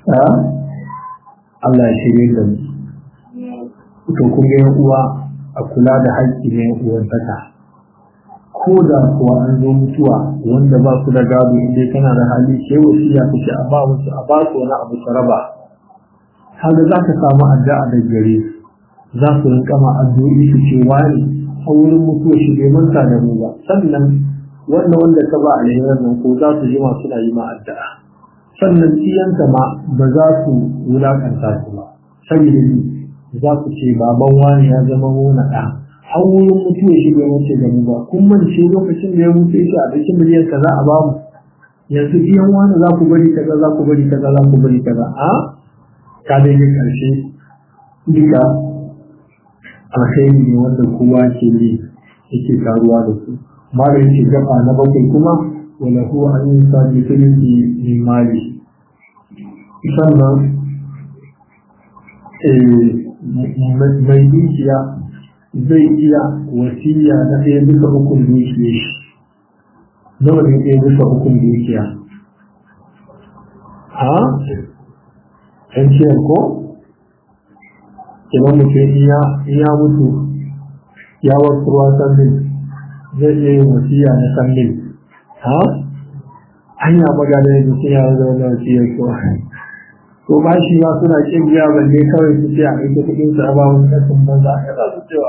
Allah ya shirye da mu to kun ga uwa a kula da haƙƙi ne uwantaka ko da kuwa an zo mutuwa wanda ba su da gado inda kana da hali ke wasiya kace a ba musu a ba su wani abu su raba kaga za ka samu addu'a da gare za su rinka ma addu'o'i su ce wani a wurin mutuwa shi bai manta da mu ba sannan wannan wanda ka ba alherin nan ko za su jima suna yi ma addu'a sannan iyanka ma ba za su wulakanta su ba saboda za su ce baban wani ya zama mona ɗa har wurin mutuwa shi bai mace da mu ba kun mance lokacin da ya mutu shi a cikin miliyan kaza a bamu yanzu iyan wani za ku bari kaza za ku bari kaza za ku bari kaza a ka dai ga karshe duka alkhairi ne wanda kowa ke yi yake karuwa da su mara yake gaba na bakwai kuma wala huwa an yi sabi filin min mali sannan mai dukiya zai iya wasiya na ɗaya bisa hukun dukiya shi nawa ne ɗaya bisa hukun dukiya ha ɗan ciyar ko kiman mutum iya mutu ya wasu ruwa sannin zai iya yin wasiya na sannin ha hanya magana da mutum ya zama na wasiyar ko ko ba shi ba suna kin biya balle kawai su ce a ɗauke kuɗin su a ba wani kasan banza a za su cewa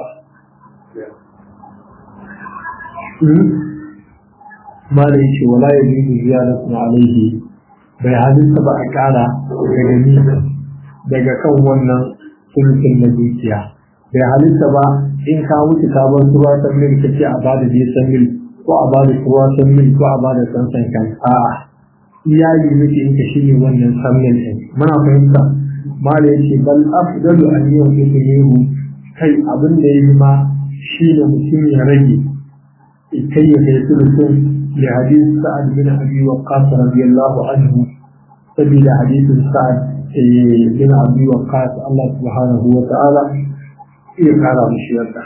ma da yake wala ya yi biya na kuma alaihi bai halitta ba a ƙara daga ni daga kan wannan sulhun na dukiya bai halitta ba in ka wuce ka bar ruwa san mil ka ce a bada dai san mil ko a bada ruwa san mil ko a bada sansan kan a'a iyali nake in ka shine wannan san mil din muna fahimta mala yace bal afdalu an yuqimu kai abin da yayi ma shine mutum ya rage kai ya kai sulhun li hadith sa'ad bin abi waqqas radiyallahu anhu sabila hadith sa'ad bin abi waqqas Allah subhanahu wa ta'ala iya kara mushi yarda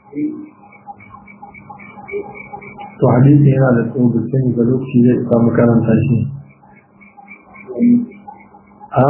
to hadisi yana da tsogo sani ga lokaci zai samu karanta shi a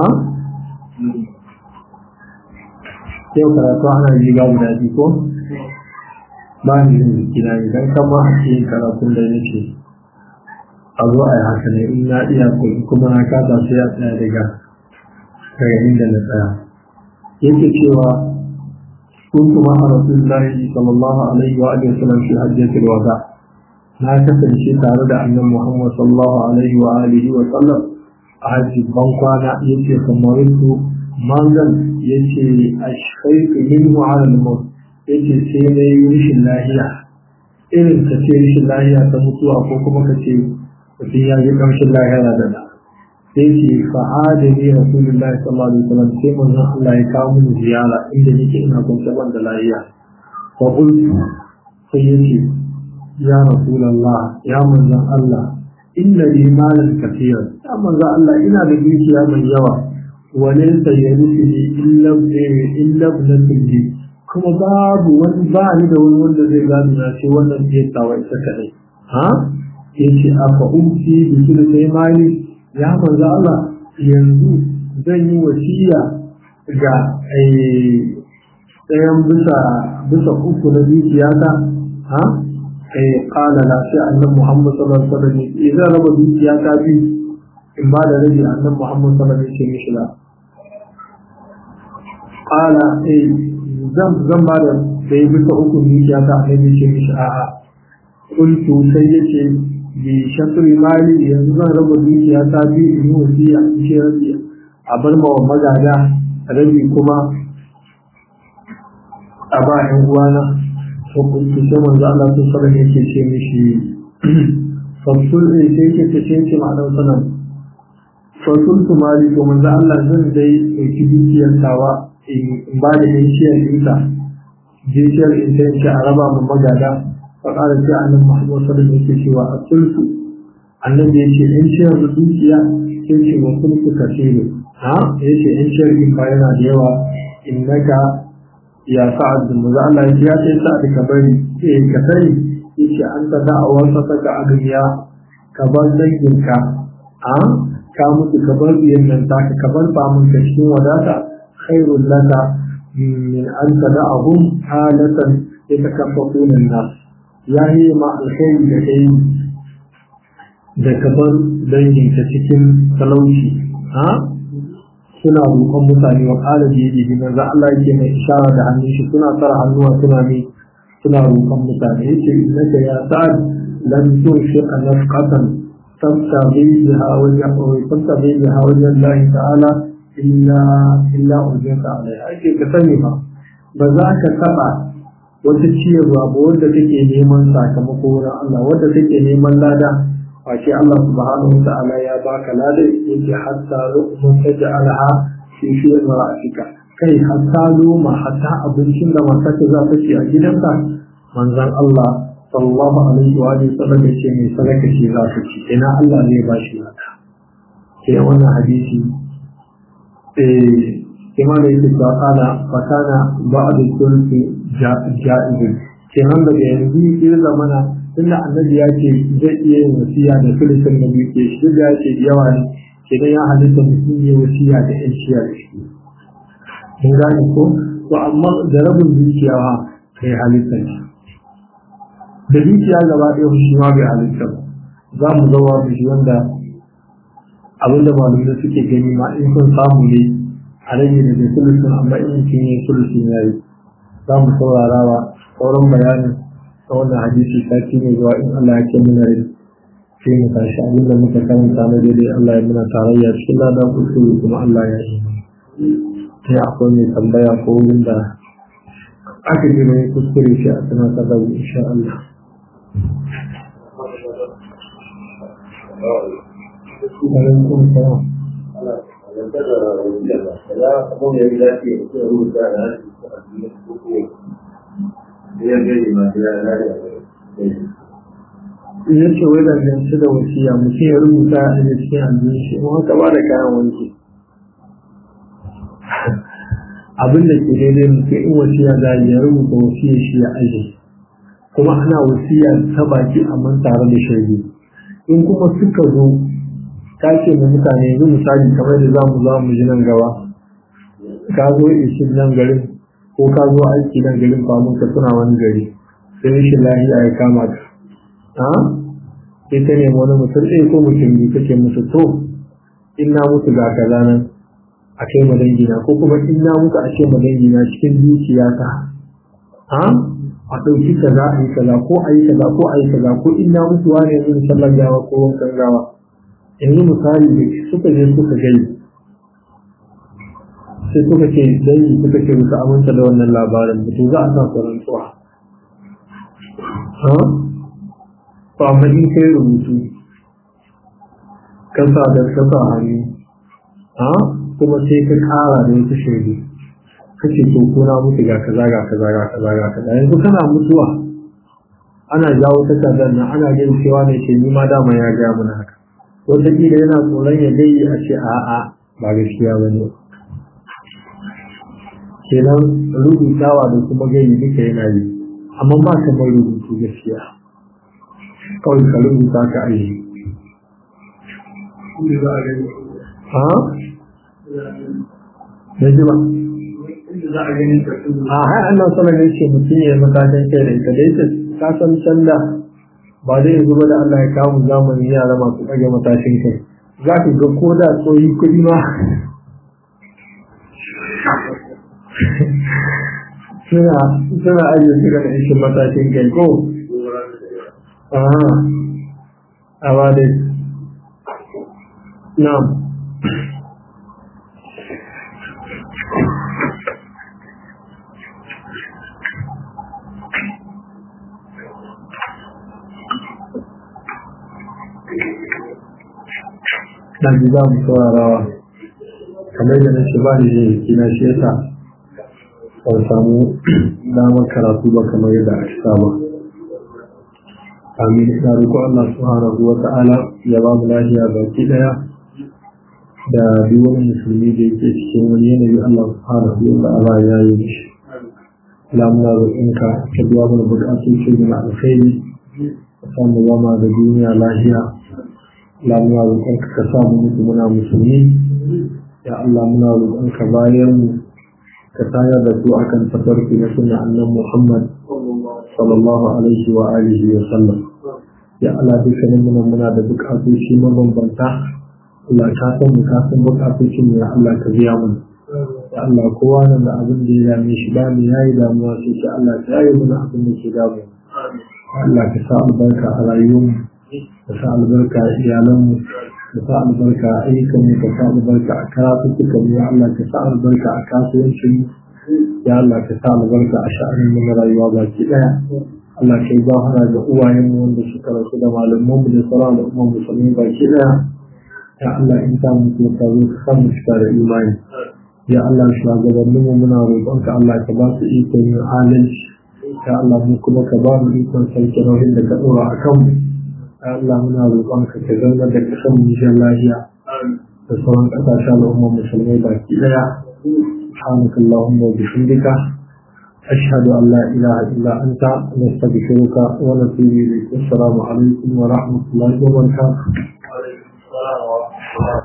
yau karatu ana yi ga guda biyu ko ba ni yin kina idan kama a cikin karatun da nake a zo a yi haka ne in na iya kuma na kasa sai ya tsaya daga daga inda na tsaya yake cewa كنت مع رسول الله صلى الله عليه وآله وسلم في حجة الوداع لا كفن شيء تعرض أن محمد صلى الله عليه وآله وسلم حج بنقوانا يتي خمرته مانزل يتي أشخيط منه على الموت يتي سيدي يرش اللهية إذن كتيرش اللهية تموتوا أفوكم كتير وفيها يكمش اللهية لدنا يتي فعادني رسول الله صلى الله عليه وسلم سيما الله يكامل زيارة إن ذلك إنها كنت بند اللهية فقلت سيتي يا رسول الله يا من الله إن لي مالا كثيرا يا من الله إنا بجيش يا من يوى وليس يرثني إلا ابنة لي كما باب وانبعني دول وند زي قادنا شي وند بيتا وإسكالي ها يتي أفأمتي بثلث مالي ya manzo Allah yanzu zan yi wasiya ga ɗayan bisa bisa uku na dukiyata ha eh qala la sai annabi Muhammad sallallahu alaihi wasallam idan raba dukiyata bi in ba da rabi annabi Muhammad sallallahu alaihi wasallam mishi la qala eh zan zan ba da sai bisa uku dukiyata annabi ce mishi a'a kuntu sai yace bi shatri mali yanzu zan raba dukiya ta bi in yi wasiya in ce rabi a bar ma magada rabi kuma a ba ƴan uwana to kun ce manzo Allah sun fara yake ce mishi fasul ne sai yake ce ce ma Allah sanan fasul tu mali to manzo Allah zan dai ɗauki dukiyar tawa in ba da yanciyar ita dukiyar ita ce a raba ma magada فقال جاء النبي محمد صلى الله عليه وسلم الثلث الذي يجي إن شاء الدنيا يجي وثلث كثير ها يجي إن شاء الإنفاينا ديوا إنك يا سعد المزعل يا سعد كبري كثير يجي أنت دعوة ستك أغنياء كبر زينك ها ka mutu ka bar biyan nan taka ka bar famun ka cikin wadata khairul laka min an tada'ahum halatan yatakaffafuna an-nas ya yi ma alkhairi da kai da ka bar dangin ka cikin talauci ha suna roƙon mutane wa ƙala da yake bi manzo Allah yake mai ishara da hannun shi suna tsara hannuwa suna ne suna roƙon mutane yace innaka ya sa'ad lam tunfiq nafqatan tabtaghi biha wajha wa tabtaghi biha wajha Allah ta'ala illa illa ujrata alaiha ake ka sani ba ba za ka taba wata ciyarwa ba wanda take neman sakamako wurin Allah wanda take neman lada face Allah subhanahu wa ta'ala ya baka lada yake hatta mun taj'alha fi fi ra'atika kai hatta luma hatta abincin da matarka za ta ci a gidanka manzon Allah sallallahu alaihi wa sallam yace mai sadaka ce za ta ci ina Allah ne ba shi lada sai wannan hadisi eh kuma da yake ba kana fakana ba'da sulfi ja'iz kenan daga yanzu irin zamana tunda annabi ya ce zai iya yin wasiya da sulhun da biyu ke shi da ce yawa ne kenan ya halitta mutum ya wasiya da yan shiya da shi mun gane ko to amma da rabin dukiya ha kai halitta ne da dukiya gaba ɗaya shi ma bai halitta ba za mu zawa da shi wanda abinda malamai suke gani ma in sun samu ne a rage da sulhun amma in mutum ya sulhun ya yi za mu saurara wa sauran bayanin a wannan hadisi sati ne zuwa in Allah ya ce muna rai sai mu tashi abin da muka karanta na daidai Allah ya muna tarayya cikin ladan kusuri kuma Allah ya yi sai akwai mai tambaya ko wurin da aka ji mai kuskure shi a tunatar da insha Allah. ya ce wai dangance da wasiya mutum ya rubuta a cikin aljihun shi in haka ba da kayan wanki abin da ke daidai mutum in wasiya za ya rubuta wasiyar shi ya aje kuma ana wasiya ta baki amma tare da shaidu in kuma suka zo ka ce mu mutane yanzu misali kamar da za mu za mu ji nan gaba ka zo ishi nan garin ko ka zo aiki nan garin famun ka suna wani gari sai shi lahiya ya kama ka ha sai ka nemi wani mutum ɗaya ko mutum biyu kake musu to in na mutu ga kaza nan a kai ma dangina ko kuma in na mutu a ce ma dangina cikin dukiya ta ha a ɗauki kaza a yi kaza ko a yi kaza ko a yi kaza ko in na mutu wani yanzu sallar gawa ko wankan gawa yanzu misali da suka je suka gai sai suka ce dangi suka ce musu aminta da wannan labarin mutu za a sa su rantsuwa ha to amma in kai rubutu kasa da kasa hannu ha kuma sai ka kara da wasu shaidu kace to ko na mutu ga kaza ga kaza ga kaza ga kaza yanzu kana mutuwa ana jawo takardar nan ana gani cewa ne ce ni ma dama ya ga mun haka wanda kila yana tsoron ya gai a ce a'a ba gaskiya bane kenan rubutawa da kuma gai duka yana yi amma ba ka mai rubutu gaskiya kawai ka rubuta ka aji ha da ji ba a hai annan sanar da ce mutum ya matakan kai da ita da ita ka san canza ba zai zuba da Allah ya kawo zamani yara masu ɗage matashin kai za ka ga ko da tsoyi kuɗi ma suna suna ajiye su da ishin matashin kai ko a ba dai na'am na ji za mu saurarawa kamar da na ce ba da yin kina shi yasa ban samu damar karatu ba kamar yadda aka saba amin ina roƙo Allah subhanahu wa ta'ala ya ba mu lafiya baki daya da duk wani musulmi da yake cikin wani yanayi Allah subhanahu wa ta'ala ya yi mishi lamuna roƙinka ka biya mana buƙatun shi da alkhairi ka samu zama da duniya lafiya Allah muna roƙonka ka sa mu mutu muna musulmi. Ya Allah muna roƙonka bayan mu ka tayar da su akan tafarki na sunna annabi Muhammad sallallahu alaihi wa alihi wa sallam. Ya Allah dukkanin muna muna da bukatoci mabambanta. Allah ka san mu ka san bukatocin mu, ya Allah ka biya mu. Ya Allah kowa nan da abin da ya dame shi ba mu yayi damuwa sai ce Allah ka yayi mana abin da ke damu. Allah ka sa albarka a rayuwarmu, ka sa albarka a iyalanmu, ka sa albarka a ayyukanmu, ka sa albarka a karatuttukanmu. Ya Allah ka sa albarka a kasuwancinmu. Ya Allah ka sa albarka a sha'aninmu na rayuwa baki daya. Allah ka yi bahara ga uwayenmu wanda suka rasu da malamanmu da sauran al'ummar musulmi baki daya. Ya Allah in ta mutu ka zo ka sa mu cika da imani. Ya Allah shugabanninmu muna roƙonka Allah ka ba su ikon yin adalci. Ya Allah mu kuma ka ba mu ikon sauke nauyin da ka ɗora a kanmu. Ya Allah muna roƙonka ka zaunar da ƙasar mu jin lafiya da sauran ƙasashen al'ummar musulmai baki ɗaya. سبحانك اللهم وبحمدك أشهد أن لا إله إلا أنت نستغفرك ونتوب إليك. السلام عليكم ورحمة الله وبركاته.